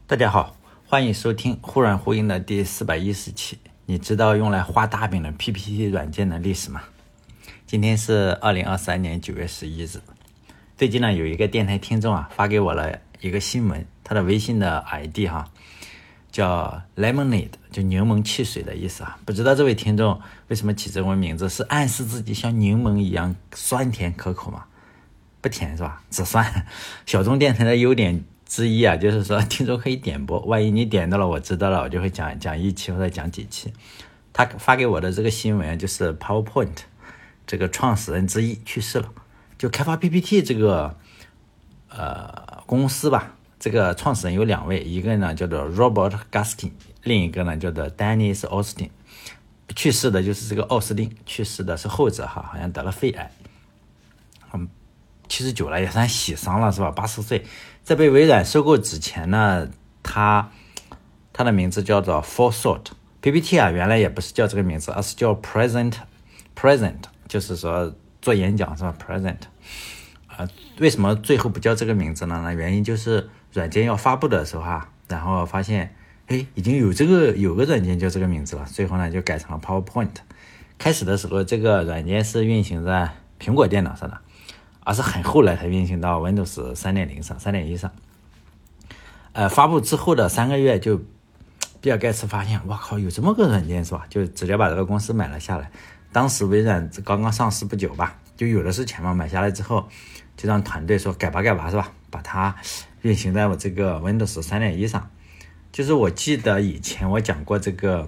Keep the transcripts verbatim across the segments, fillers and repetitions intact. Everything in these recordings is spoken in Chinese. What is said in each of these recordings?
大家好，欢迎收听忽软忽硬的第四百一十期。你知道用来画大饼的 P P T 软件的历史吗？今天是二零二三年九月十一日。最近呢，有一个电台听众啊发给我了一个新闻，他的微信的 I D 哈叫 Lemonade， 就柠檬汽水的意思啊。不知道这位听众为什么起这个名字，是暗示自己像柠檬一样酸甜可口吗？不甜是吧？只酸。小众电台的优点之一啊，就是说听众可以点播，万一你点到了，我知道了，我就会讲讲一期或者讲几期。他发给我的这个新闻就是 PowerPoint 这个创始人之一去世了。就开发 P P T 这个呃公司吧，这个创始人有两位，一个呢叫做 Robert Gaskin， 另一个呢叫做 Dennis Austin。去世的就是这个奥斯汀，去世的是后者哈，好像得了肺癌。嗯，七十九了，也算喜丧了是吧？八十岁。在被微软收购之前呢，他他的名字叫做 Forethought。P P T 啊，原来也不是叫这个名字，而是叫 Present Present， 就是说做演讲是吧 ？Present。呃，为什么最后不叫这个名字呢？那原因就是软件要发布的时候啊，然后发现，哎，已经有这个有个软件叫这个名字了，最后呢就改成了 PowerPoint。开始的时候，这个软件是运行在苹果电脑上的。而是很后来才运行到 Windows 三点零 上 三点一 上。呃，发布之后的三个月，就比尔盖茨发现，哇靠，有这么个软件是吧？就直接把这个公司买了下来。当时微软刚刚上市不久吧，就有的是钱嘛，买下来之后就让团队说改吧改吧是吧，把它运行在我这个 Windows 三点一 上。就是我记得以前我讲过这个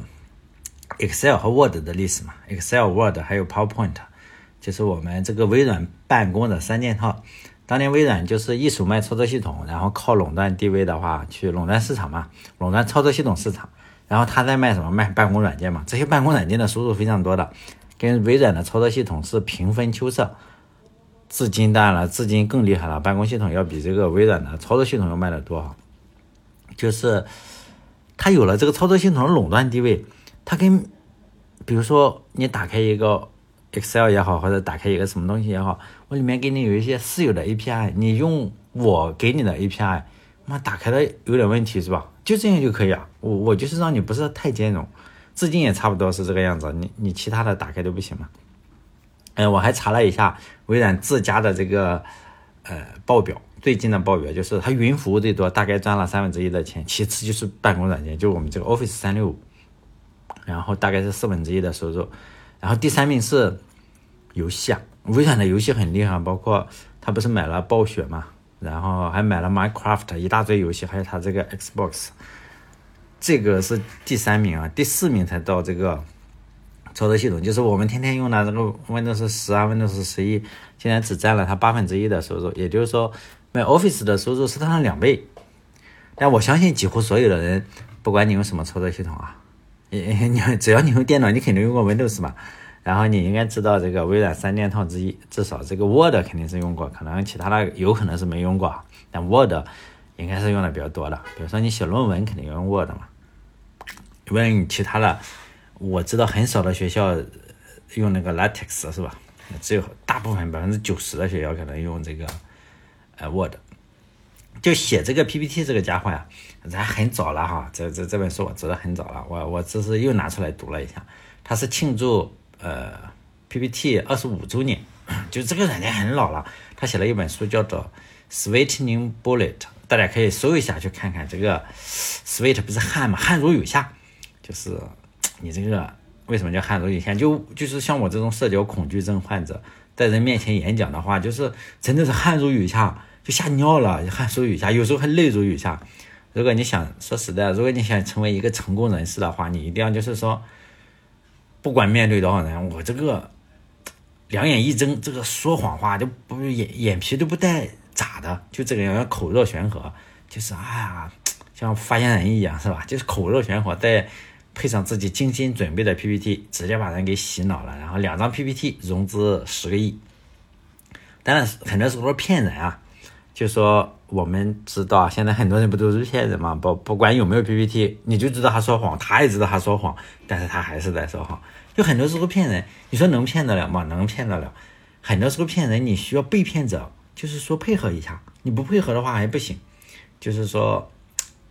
Excel 和 Word 的历史嘛， Excel、Word 还有 PowerPoint，就是我们这个微软办公的三件套。当年微软就是一手卖操作系统，然后靠垄断地位的话去垄断市场嘛，垄断操作系统市场，然后他在卖什么？卖办公软件嘛。这些办公软件的收入非常多的，跟微软的操作系统是平分秋色。至今当然了，至今更厉害了，办公系统要比这个微软的操作系统要卖得多。就是他有了这个操作系统的垄断地位，他跟比如说你打开一个Excel 也好，或者打开一个什么东西也好，我里面给你有一些私有的 A P I， 你用我给你的 A P I， 妈打开的有点问题是吧？就这样就可以啊，我我就是让你不是太兼容，至今也差不多是这个样子，你你其他的打开都不行嘛。哎，我还查了一下微软自家的这个呃报表，最近的报表就是它云服务最多，大概赚了三分之一的钱，其次就是办公软件，就我们这个 Office 三六五，然后大概是四分之一的收入。然后第三名是游戏啊，微软的游戏很厉害，包括他不是买了暴雪嘛，然后还买了 Minecraft 一大堆游戏，还有他这个 Xbox， 这个是第三名啊，第四名才到这个操作系统，就是我们天天用的这个 Windows 十啊 Windows 十一，现在只占了它八分之一的收入，也就是说买 Office 的收入是它的两倍。但我相信几乎所有的人，不管你用什么操作系统啊，你只要你用电脑，你肯定用过 Windows 嘛，然后你应该知道这个微软三件套之一，至少这个 Word 肯定是用过，可能其他的有可能是没用过，但 Word 应该是用的比较多的。比如说你写论文肯定用 Word 嘛，因为你其他的我知道很少的学校用那个 LaTeX 是吧？只有大部分百分之九十的学校可能用这个呃 Word。就写这个 P P T 这个家伙呀，咱很早了哈，这这这本书我知道很早了，我我这是又拿出来读了一下，它是庆祝呃 P P T 二十五周年，就这个软件很老了，他写了一本书叫做 Sweetening Bullet， 大家可以搜一下去看看。这个 Sweet 不是汗吗？汗如雨下，就是你这个为什么叫汗如雨下？就就是像我这种社交恐惧症患者，在人面前演讲的话，就是真的是汗如雨下。就吓尿了，汗如雨下，有时候还泪如雨下。如果你想说实在，如果你想成为一个成功人士的话，你一定要就是说，不管面对多少人，我这个两眼一睁，这个说谎话就不眼眼皮都不带眨的，就这个样，口若悬河，就是哎呀，像发言人一样是吧？就是口若悬河，再配上自己精心准备的 P P T， 直接把人给洗脑了。然后两张 P P T 融资十个亿，当然很多时候骗人啊。就说我们知道现在很多人不都是骗人嘛，不不管有没有 P P T， 你就知道他说谎，他也知道他说谎，但是他还是在说谎。就很多时候骗人，你说能骗得了吗？能骗得了。很多时候骗人，你需要被骗者就是说配合一下，你不配合的话还不行。就是说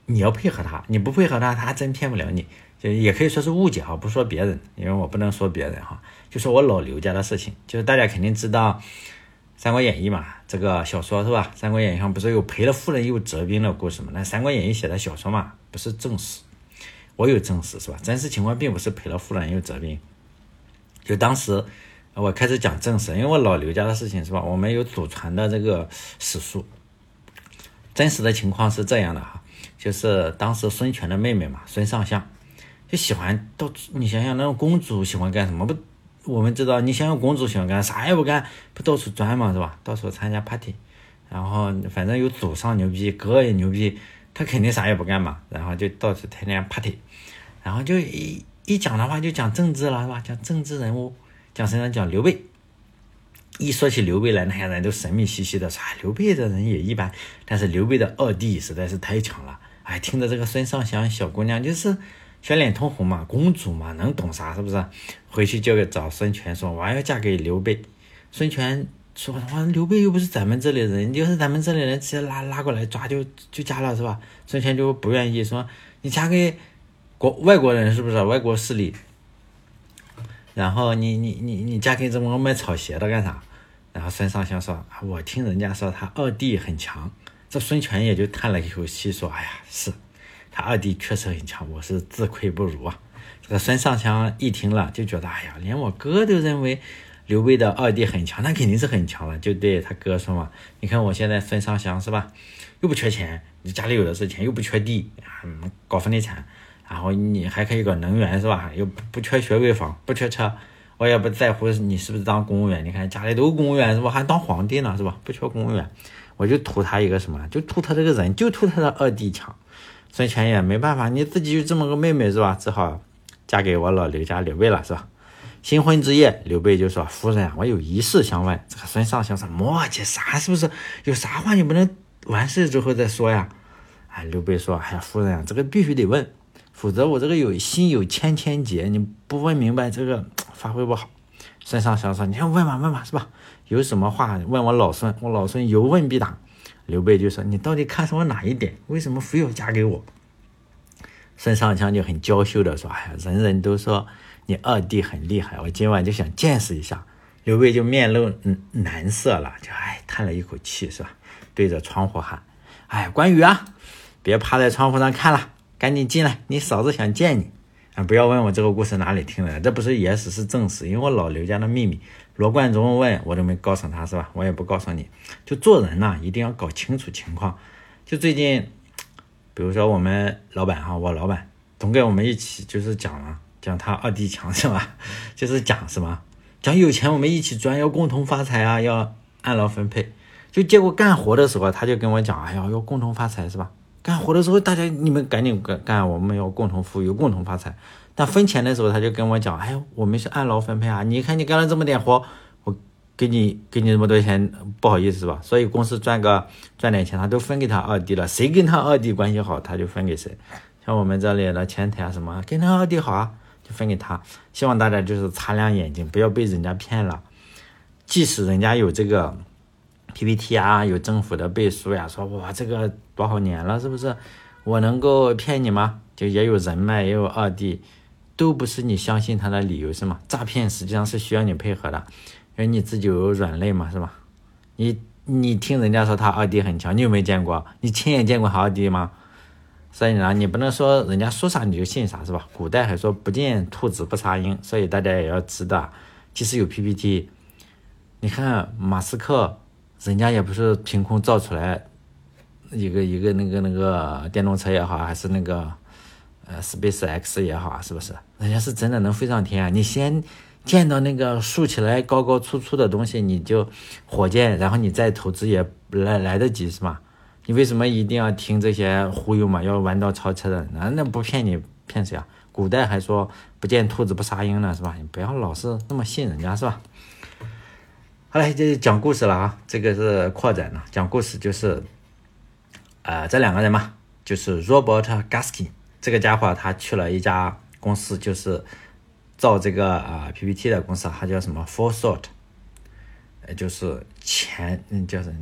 你要配合他，你不配合他，他还真骗不了你。就也可以说是误解哈，不说别人，因为我不能说别人哈，就说我老刘家的事情。就是大家肯定知道《三国演义》嘛，这个小说是吧？《三国演义》上不是有赔了夫人又折兵的故事嘛？那《三国演义》写的小说嘛，不是正史，我有正史是吧？真实情况并不是赔了夫人又折兵。就当时我开始讲正史，因为我老刘家的事情是吧？我们有祖传的这个史书，真实的情况是这样的哈，就是当时孙权的妹妹嘛，孙尚香。就喜欢到处，你想想那种公主喜欢干什么？不，我们知道，你想想公主喜欢干啥也不干，不到处钻嘛，是吧？到处参加 party， 然后反正有祖上牛逼，哥也牛逼，他肯定啥也不干嘛，然后就到处天天 party， 然后就一一讲的话就讲政治了，是吧？讲政治人物，讲谁呢？讲刘备。一说起刘备来，那些人都神秘兮兮的说，刘备的人也一般，但是刘备的二弟实在是太强了。哎，听着这个孙尚香小姑娘就是小脸通红嘛，公主嘛，能懂啥是不是？回去就找孙权说我要嫁给刘备。孙权说哇，刘备又不是咱们这里人，就是咱们这里人直接拉拉过来抓就就嫁了是吧？孙权就不愿意，说你嫁给国外国人是不是？外国势力，然后你你你你嫁给这么卖草鞋的干啥？然后孙尚香说我听人家说他二弟很强。这孙权也就叹了一口气说哎呀，是他二弟确实很强，我是自愧不如啊。这个孙尚香一听了就觉得哎呀，连我哥都认为刘备的二弟很强，那肯定是很强了，就对他哥说嘛，你看我现在孙尚香是吧，又不缺钱，你家里有的是钱，又不缺地，嗯，搞房地产，然后你还可以搞能源是吧，又不缺学位房，不缺车，我也不在乎你是不是当公务员，你看家里都公务员是吧，还当皇帝呢是吧，不缺公务员，我就图他一个什么，就图他这个人，就图他的二弟强。孙权也没办法，你自己就这么个妹妹是吧，只好嫁给我老刘家刘备了是吧。新婚之夜，刘备就说夫人啊，我有一事相问。这个孙尚香说磨叽啥，是不是有啥话你不能完事之后再说呀？哎，刘备说哎呀夫人啊，这个必须得问，否则我这个有心有千千结，你不问明白这个发挥不好。孙尚香说你要问吧问吧是吧，有什么话问我老孙，我老孙有问必答。刘备就说你到底看上我哪一点，为什么非要嫁给我？孙尚香就很娇羞的说哎呀，人人都说你二弟很厉害，我今晚就想见识一下。刘备就面露难色了，就哎叹了一口气是吧，对着窗户喊哎关羽啊，别趴在窗户上看了，赶紧进来，你嫂子想见你啊！不要问我这个故事哪里听的，这不是野史是正史，因为我老刘家的秘密，罗贯中问我都没告诉他是吧，我也不告诉你。就做人呐、啊，一定要搞清楚情况。就最近比如说我们老板哈，我老板总跟我们一起就是讲了讲他二弟强是吧，就是讲什么讲有钱我们一起赚，要共同发财啊，要按劳分配。就结果干活的时候他就跟我讲哎呀要共同发财是吧，干活的时候大家你们赶紧干，我们要共同富裕共同发财。但分钱的时候他就跟我讲哎我们是按劳分配啊，你看你干了这么点活，我给你给你这么多钱不好意思吧，所以公司赚个赚点钱他都分给他二弟了，谁跟他二弟关系好他就分给谁。像我们这里的前台啊什么跟他二弟好啊就分给他。希望大家就是擦亮眼睛，不要被人家骗了。即使人家有这个 P P T 啊，有政府的背书呀，说哇这个多少年了是不是，我能够骗你吗？就也有人脉也有二弟，都不是你相信他的理由是吗？诈骗实际上是需要你配合的，因为你自己有软肋嘛是吧？你你听人家说他二弟很强，你有没有见过？你亲眼见过他二弟吗？所以呢你不能说人家说啥你就信啥是吧？古代还说不见兔子不撒鹰，所以大家也要知道，即使有 P P T， 你看马斯克人家也不是凭空造出来一个一个那个那个电动车也好，还是那个呃 Space X 也好，是不是人家是真的能飞上天啊？你先见到那个竖起来高高粗粗的东西你就火箭，然后你再投资也来来得及是吧？你为什么一定要听这些忽悠嘛？要弯道超车的，那那不骗你骗谁啊？古代还说不见兔子不撒鹰呢是吧？你不要老是那么信人家是吧？好了，这讲故事了啊，这个是扩展了。讲故事就是呃这两个人嘛，就是 Robert Gaskin 这个家伙，他去了一家公司，就是造这个啊、呃、P P T 的公司，他叫什么 Forethought， 呃就是前嗯叫什么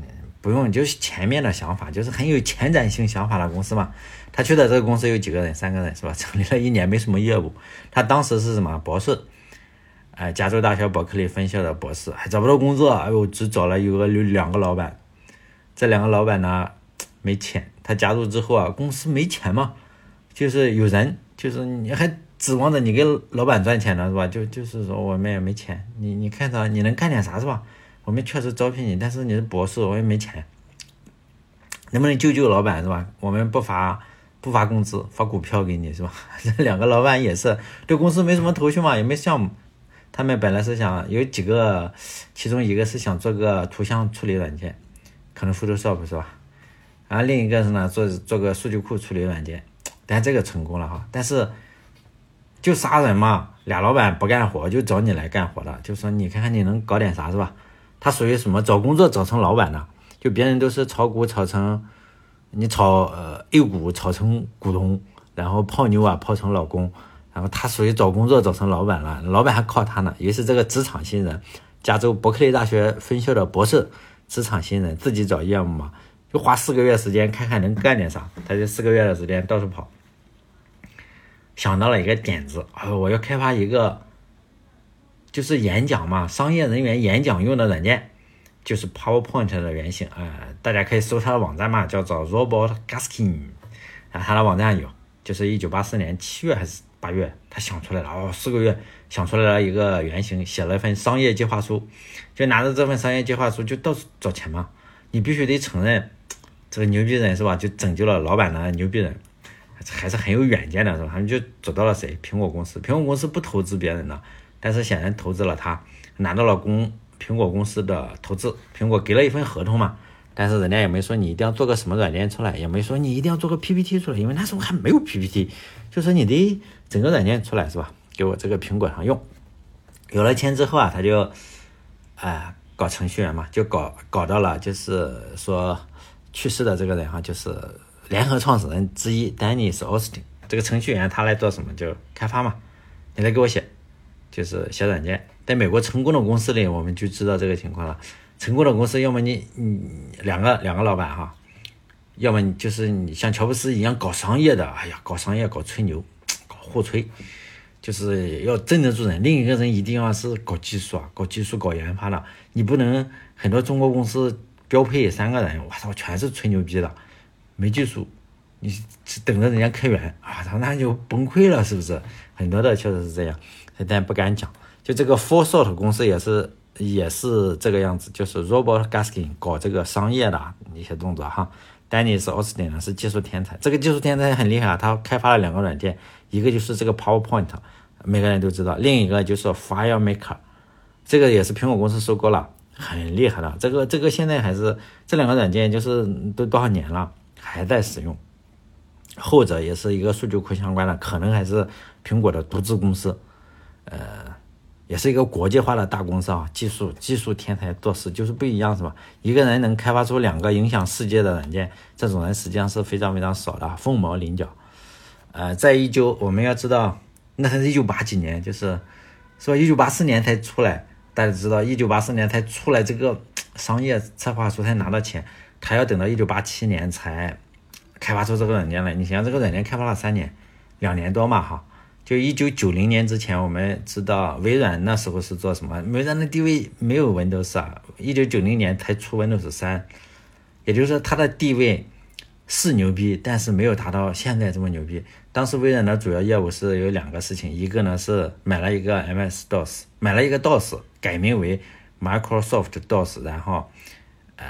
不用就是前面的想法，就是很有前瞻性想法的公司嘛。他去的这个公司有几个人？三个人是吧？成立了一年没什么业务。他当时是什么博士？哎、呃，加州大学伯克利分校的博士，还找不到工作。哎呦，只找了有个有两个老板，这两个老板呢没钱。他加入之后啊，公司没钱嘛，就是有人，就是你还指望着你给老板赚钱呢是吧？就就是说我们也没钱，你你看着你能干点啥是吧？我们确实招聘你，但是你是博士，我也没钱，能不能救救老板是吧？我们不发不发工资，发股票给你是吧？这两个老板也是对公司没什么头绪嘛，也没项目。他们本来是想有几个，其中一个是想做个图像处理软件，可能 Photoshop 是吧？然后另一个是呢做做个数据库处理软件，但这个成功了哈。但是就杀人嘛，俩老板不干活就找你来干活的，就说你看看你能搞点啥是吧？他属于什么？找工作找成老板的，就别人都是炒股炒成，你炒呃 A 股炒成股东，然后泡妞啊泡成老公，然后他属于找工作找成老板了，老板还靠他呢。也是这个职场新人，加州伯克利大学分校的博士，职场新人自己找业务嘛，就花四个月时间看看能干点啥，他就四个月的时间到处跑，想到了一个点子，哎，我要开发一个。就是演讲嘛，商业人员演讲用的软件，就是 PowerPoint 的原型，呃，大家可以搜他的网站嘛，叫做 Robert Gaskin， 啊，他的网站有，就是一九八四年七月还是八月，他想出来了，哦，四个月想出来了一个原型，写了一份商业计划书，就拿着这份商业计划书就到处找钱嘛，你必须得承认这个牛逼人是吧？就拯救了老板的牛逼人，还是很有远见的是吧？他们就找到了谁？苹果公司，苹果公司不投资别人的。但是显然投资了他，拿到了公苹果公司的投资，苹果给了一份合同嘛，但是人家也没说你一定要做个什么软件出来，也没说你一定要做个 P P T 出来，因为那时候还没有 P P T， 就说你得整个软件出来是吧？给我这个苹果上用。有了钱之后啊，他就啊、呃、搞程序员嘛，就搞搞到了就是说去世的这个人哈，就是联合创始人之一 Dennis Austin， 这个程序员他来做什么？就开发嘛，你来给我写。就是写软件，在美国成功的公司里，我们就知道这个情况了。成功的公司，要么你你两个两个老板哈，要么你就是你像乔布斯一样搞商业的，哎呀，搞商业搞吹牛，搞互吹，就是要镇得住人。另一个人一定要是搞技术啊，搞技术搞研发的，你不能很多中国公司标配三个人，我操，全是吹牛逼的，没技术，你等着人家开源啊，那就崩溃了，是不是？很多的确实是这样。但不敢讲，就这个 Forethought 公司也是也是这个样子，就是 Robert Gaskin 搞这个商业的一些动作哈。Dennis Austin 呢是技术天才，这个技术天才很厉害啊，他开发了两个软件，一个就是这个 PowerPoint， 每个人都知道，另一个就是 FileMaker， 这个也是苹果公司收购了，很厉害的。这个这个现在还是这两个软件就是都多少年了还在使用，后者也是一个数据库相关的，可能还是苹果的独资公司。呃，也是一个国际化的大公司啊，技术技术天才做事就是不一样是吧？一个人能开发出两个影响世界的软件，这种人实际上是非常非常少的，凤毛麟角。呃，在一九我们要知道，那是一九八几年，就是说一九八四年才出来，大家知道一九八四年才出来这个商业策划书才拿到钱，他要等到一九八七年才开发出这个软件来。你想想这个软件开发了三年，两年多嘛哈。就一九九零年之前，我们知道微软那时候是做什么？微软的地位没有 Windows 啊，一九九零年才出 Windows 三，也就是说它的地位是牛逼，但是没有达到现在这么牛逼。当时微软的主要业务是有两个事情，一个呢是买了一个 M S DOS， 买了一个 DOS， 改名为 Microsoft DOS， 然后呃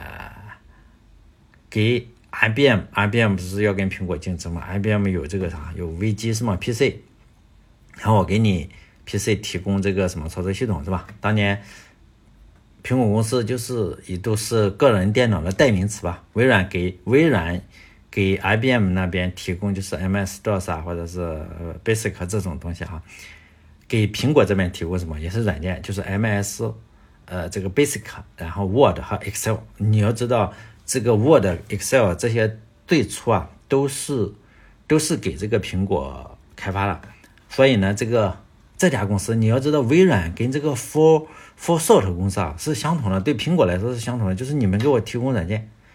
给 I B M，I B M 不是要跟苹果竞争吗？ I B M 有这个啥，有 V G 是吗 ？P C。然后我给你 P C 提供这个什么操作系统是吧？当年苹果公司就是也都是个人电脑的代名词吧。微软给微软给 I B M 那边提供就是 M S DOS 啊，或者是 Basic 这种东西哈。给苹果这边提供什么？也是软件，就是 M S 呃这个 Basic， 然后 Word 和 Excel。你要知道这个 Word、Excel 这些最初啊都是都是给这个苹果开发的。所以呢，这个这家公司你要知道，微软跟这个 For Forethought 公司啊是相同的，对苹果来说是相同的，就是你们给我提供软件，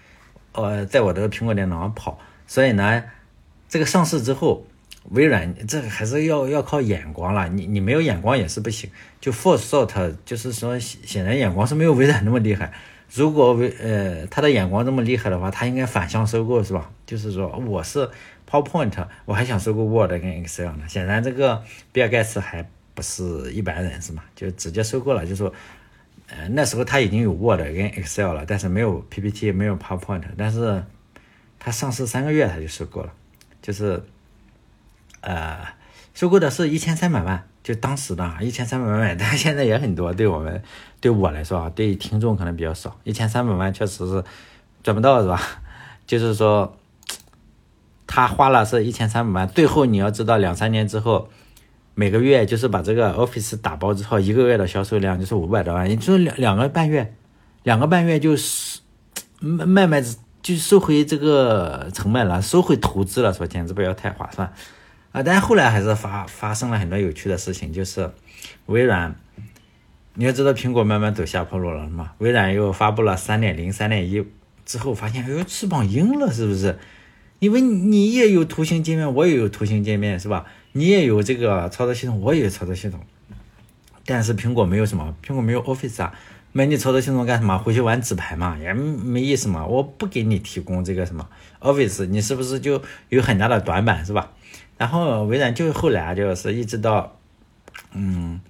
呃，在我的苹果电脑上跑。所以呢，这个上市之后，微软这个还是要要靠眼光了，你你没有眼光也是不行。就 Foresight 就是说，显然眼光是没有微软那么厉害。如果微呃他的眼光这么厉害的话，他应该反向收购是吧？就是说我是 PowerPoint， 我还想收购 Word 跟 Excel 呢。显然这个比尔盖茨还不是一般人是吗？就直接收购了，就说呃那时候他已经有 Word 跟 Excel 了，但是没有 P P T， 没有 PowerPoint， 但是他上市三个月他就收购了，就是呃收购的是一千三百万。就当时的一千三百万，但现在也很多，对我们对我来说啊，对听众可能比较少。一千三百万确实是赚不到是吧？就是说他花了是一千三百万，最后你要知道两三年之后，每个月就是把这个 Office 打包之后，一个月的销售量就是五百多万，也就是两两个半月，两个半月就是卖卖就收回这个成本了，收回投资了，说简直不要太划算。啊，但是后来还是发发生了很多有趣的事情，就是微软，你要知道苹果慢慢走下坡路了嘛，微软又发布了 三点零 三点一 之后，发现哎呦翅膀硬了，是不是？因为你也有图形界面，我也有图形界面是吧？你也有这个操作系统，我也有操作系统，但是苹果没有什么，苹果没有 Office 啊，买你操作系统干什么？回去玩纸牌嘛，也没意思嘛。我不给你提供这个什么 Office， 你是不是就有很大的短板是吧？然后微软就后来就是一直到嗯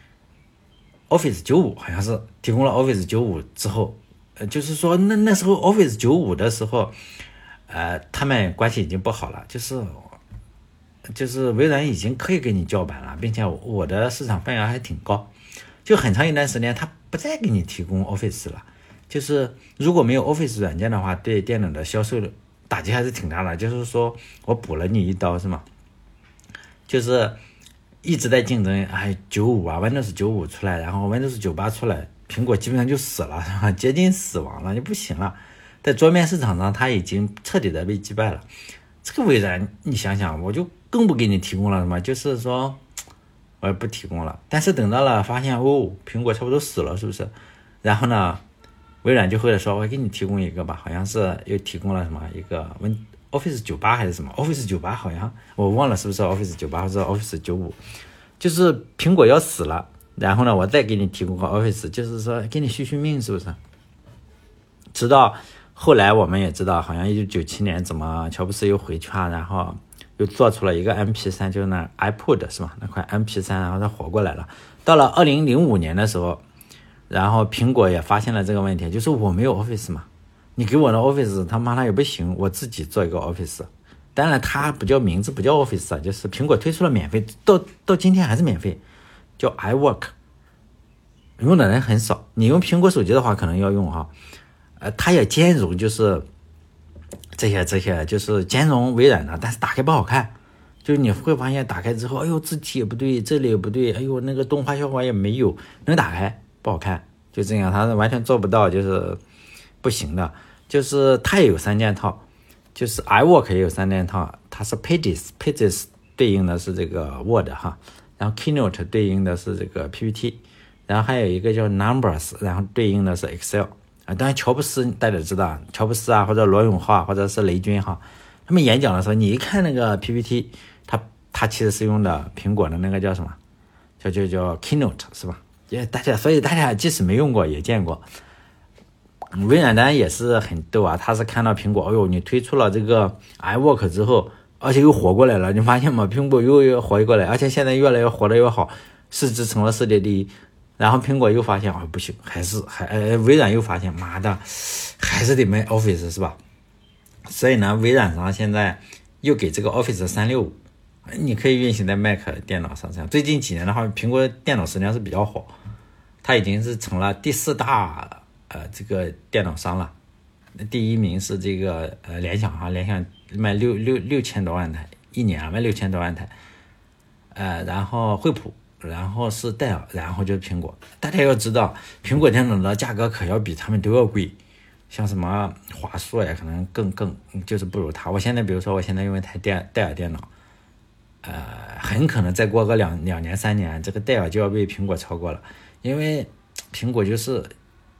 Office 九十五好像是提供了 Office 九十五之后，呃就是说那那时候 Office 九十五的时候，呃他们关系已经不好了，就是就是微软已经可以给你叫板了，并且我的市场份额还挺高，就很长一段时间他不再给你提供 Office 了。就是如果没有 Office 软件的话，对电脑的销售打击还是挺大的，就是说我补了你一刀是吗？就是一直在竞争，哎，九十五啊 ，Windows 九十五出来，然后 Windows 九十八出来，苹果基本上就死了，是吧？接近死亡了，就不行了。在桌面市场上，它已经彻底的被击败了。这个微软，你想想，我就更不给你提供了什么，就是说，我也不提供了。但是等到了发现，哦，苹果差不多死了，是不是？然后呢，微软就会说，我给你提供一个吧，好像是又提供了什么一个 Win。Office 九十八还是什么 Office 九十八好像我忘了是不是 Office 九十八或者 Office 九十五，就是苹果要死了，然后呢我再给你提供个 Office， 就是说给你续续命，是不是？直到后来我们也知道，好像一九九七年怎么乔布斯又回去啊，然后又做出了一个 M P 三， 就是那 iPod 是吧？那块 M P 三， 然后它活过来了。到了二零零五年的时候，然后苹果也发现了这个问题，就是我没有 Office 嘛。你给我的 Office 他妈的也不行，我自己做一个 Office。当然它不叫名字，不叫 Office 啊，就是苹果推出了免费，到到今天还是免费，叫 iWork， 用的人很少。你用苹果手机的话可能要用哈，呃，它也兼容就是这些这些就是兼容微软的，但是打开不好看，就是你会发现打开之后，哎呦字体也不对，这里也不对，哎呦那个动画效果也没有，能打开不好看，就这样，它完全做不到，就是不行的。就是它也有三件套，就是 iWork 也有三件套，它是 Pages Pages 对应的是这个 Word 哈，然后 Keynote 对应的是这个 P P T， 然后还有一个叫 Numbers， 然后对应的是 Excel 啊。当然乔布斯大家知道，乔布斯啊或者罗永浩或者是雷军哈，他们演讲的时候，你一看那个 P P T， 它它其实是用的苹果的那个叫什么，叫叫叫 Keynote 是吧？也大家所以大家即使没用过也见过。微软当然也是很逗啊，他是看到苹果，哎呦，你推出了这个 iWork 之后，而且又活过来了，你发现吗？苹果又又活过来，而且现在越来越活得越好，市值成了世界第一。然后苹果又发现，哦，不行，还是还呃，微软又发现，妈的，还是得卖 Office 是吧？所以呢，微软上现在又给这个 Office 三六五，你可以运行在 Mac 电脑上。这样最近几年的话，苹果电脑实际上是比较火，它已经是成了第四大。呃，这个电脑商了，第一名是这个呃联想哈，联想卖六六六千多万台，一年卖六千多万台，呃，然后惠普，然后是戴尔，然后就是苹果。大家要知道，苹果电脑的价格可要比他们都要贵，像什么华硕呀，可能更更就是不如它。我现在比如说，我现在用一台戴戴尔电脑，呃，很可能再过个两两年三年，这个戴尔就要被苹果超过了，因为苹果就是。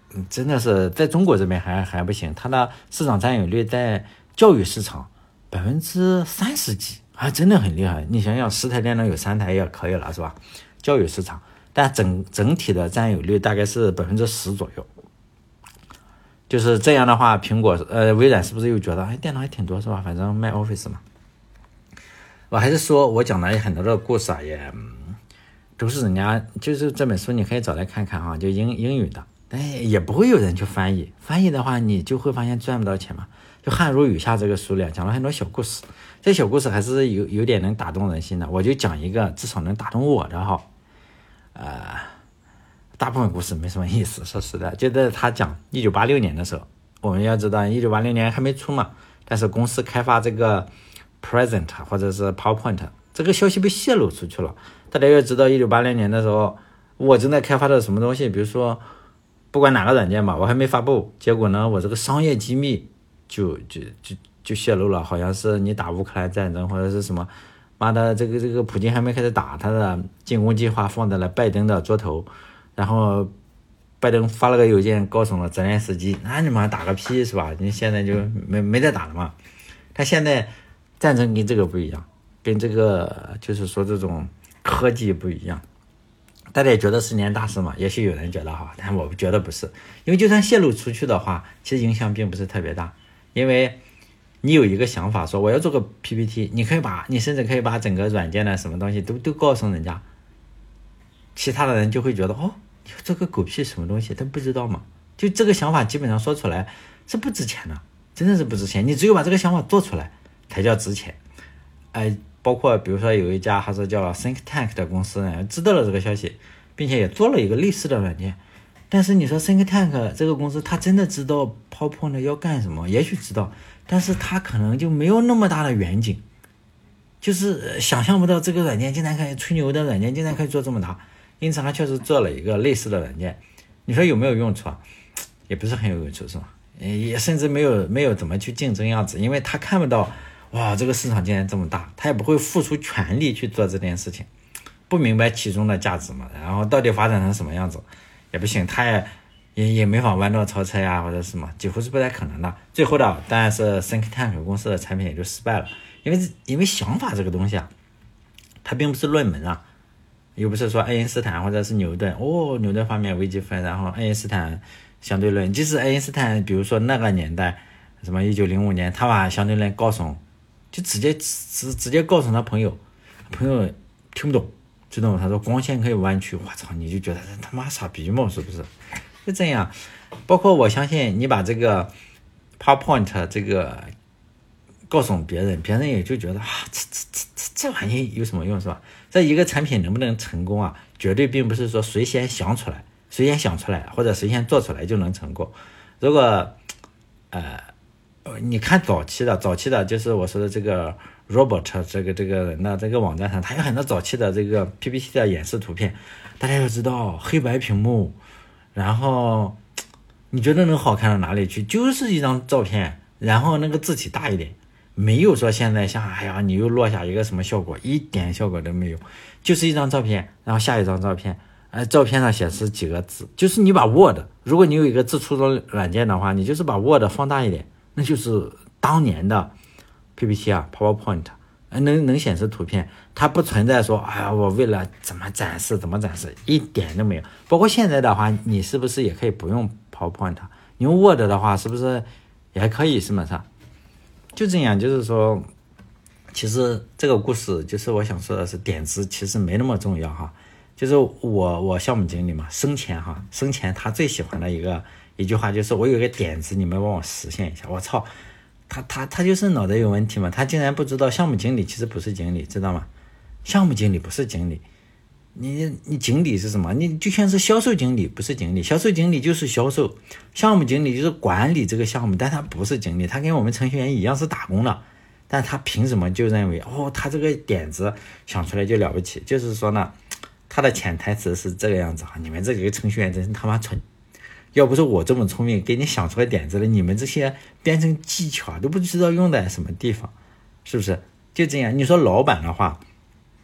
真的是在中国这边还还不行，它的市场占有率在教育市场百分之三十几，还真的很厉害。你想想，十台电脑有三台也可以了，是吧？教育市场，但整整体的占有率大概是百分之十左右。就是这样的话，苹果呃微软是不是又觉得哎电脑还挺多是吧？反正卖 Office 嘛。我还是说我讲的很多的故事啊，也都是人家就是这本书你可以找来看看哈，就英英语的，但也不会有人去翻译。翻译的话，你就会发现赚不到钱嘛。就汗如雨下这个书里讲了很多小故事，这小故事还是有有点能打动人心的。我就讲一个至少能打动我的哈，呃，大部分故事没什么意思，说实在，就在他讲一九八六年的时候，我们要知道一九八六年还没出嘛，但是公司开发这个 Present 或者是 PowerPoint 这个消息被泄露出去了。大家要知道一九八零年的时候我正在开发的什么东西，比如说不管哪个软件吧，我还没发布，结果呢我这个商业机密就就就就泄露了，好像是你打乌克兰战争或者是什么，妈的这个这个普京还没开始打，他的进攻计划放在了拜登的桌头，然后拜登发了个邮件告诉了泽连斯基，那你们打个屁是吧？你现在就没没再打了嘛。他现在战争跟这个不一样，跟这个就是说这种科技不一样。大家也觉得是件大事嘛？也许有人觉得哈，但我觉得不是，因为就算泄露出去的话，其实影响并不是特别大。因为你有一个想法说我要做个 P P T， 你可以把你甚至可以把整个软件的什么东西都都告诉人家，其他的人就会觉得哦，你做个狗屁什么东西，他不知道嘛？就这个想法基本上说出来是不值钱的，真的是不值钱。你只有把这个想法做出来才叫值钱。哎，包括比如说有一家还是叫 Think Tank 的公司呢，知道了这个消息，并且也做了一个类似的软件。但是你说 Think Tank 这个公司，他真的知道 PowerPoint 要干什么？也许知道，但是他可能就没有那么大的远景，就是想象不到这个软件竟然可以吹牛的软件竟然可以做这么大，因此他确实做了一个类似的软件。你说有没有用处啊？也不是很有用处是吧？也甚至没有没有怎么去竞争样子，因为他看不到哇这个市场竟然这么大，他也不会付出全力去做这件事情，不明白其中的价值嘛，然后到底发展成什么样子也不行，他也也也没法弯道超车呀，或者什么，几乎是不太可能的。最后的当然是 Think Tank 公司的产品也就失败了，因为因为想法这个东西啊，它并不是论文啊，又不是说爱因斯坦或者是牛顿，哦，牛顿发明微积分，然后爱因斯坦相对论，即使爱因斯坦比如说那个年代什么一九零五年他把相对论告诉，就直接直直接告诉他朋友，朋友听不懂，知道吗？他说光线可以弯曲，我操，你就觉得他妈傻逼嘛，是不是？就这样。包括我相信你把这个 PowerPoint 这个告诉别人，别人也就觉得啊，这这这这这玩意有什么用是吧？这一个产品能不能成功啊，绝对并不是说谁先想出来，谁先想出来或者谁先做出来就能成功。如果呃你看早期的早期的就是我说的这个 Robert 这个这个人的这个网站上，他有很多早期的这个 P P T 的演示图片，大家要知道黑白屏幕，然后你觉得能好看到哪里去？就是一张照片，然后那个字体大一点，没有说现在像哎呀你又落下一个什么效果，一点效果都没有，就是一张照片，然后下一张照片，呃，照片上显示几个字，就是你把 Word， 如果你有一个字出的软件的话，你就是把 Word 放大一点，那就是当年的 P P T 啊 PowerPoint， 能能显示图片，它不存在说哎呀我为了怎么展示怎么展示，一点都没有。包括现在的话，你是不是也可以不用 PowerPoint， 你用 Word 的话是不是也还可以，是吗？就这样，就是说其实这个故事就是我想说的是点子其实没那么重要哈。就是我我项目经理嘛，生前哈生前他最喜欢的一个一句话就是我有一个点子，你们帮我实现一下。我操，他他他就是脑袋有问题嘛，他竟然不知道项目经理其实不是经理，知道吗？项目经理不是经理，你你经理是什么？你就像是销售经理不是经理，销售经理就是销售，项目经理就是管理这个项目，但他不是经理，他跟我们程序员一样是打工的，但他凭什么就认为哦他这个点子想出来就了不起？就是说呢，他的潜台词是这个样子啊，你们这个程序员真是他妈蠢，要不是我这么聪明给你想出来点子了，你们这些编程技巧都不知道用在什么地方，是不是？就这样。你说老板的话，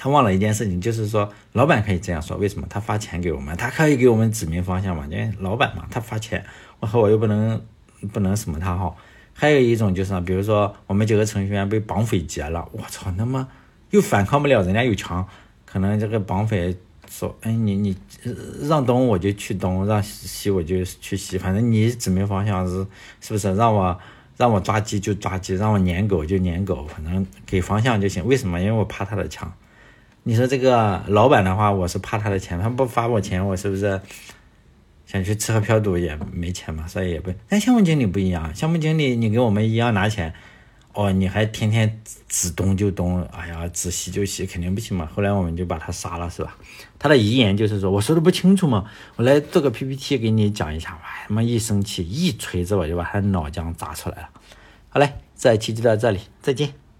他忘了一件事情，就是说老板可以这样说，为什么？他发钱给我们，他可以给我们指明方向嘛，因为老板嘛，他发钱，我和我又不能不能什么他好。还有一种就是比如说我们几个程序员被绑匪劫了，我操，那么又反抗不了，人家有枪，可能这个绑匪说，哎，你你让东我就去东，让西我就去西，反正你指明方向是是不是？让我让我抓鸡就抓鸡，让我撵狗就撵狗，反正给方向就行。为什么？因为我怕他的枪。你说这个老板的话，我是怕他的钱，他不发我钱，我是不是想去吃喝嫖赌也没钱嘛？所以也不。但项目经理不一样，项目经理你给我们一样拿钱，哦，你还天天指东就东，哎呀，指西就西，肯定不行嘛。后来我们就把他杀了，是吧？他的遗言就是说，我说的不清楚嘛，我来做个 P P T 给你讲一下，哇，他妈一生气一锤子我就把他脑浆砸出来了。好嘞，这期就到这里，再见。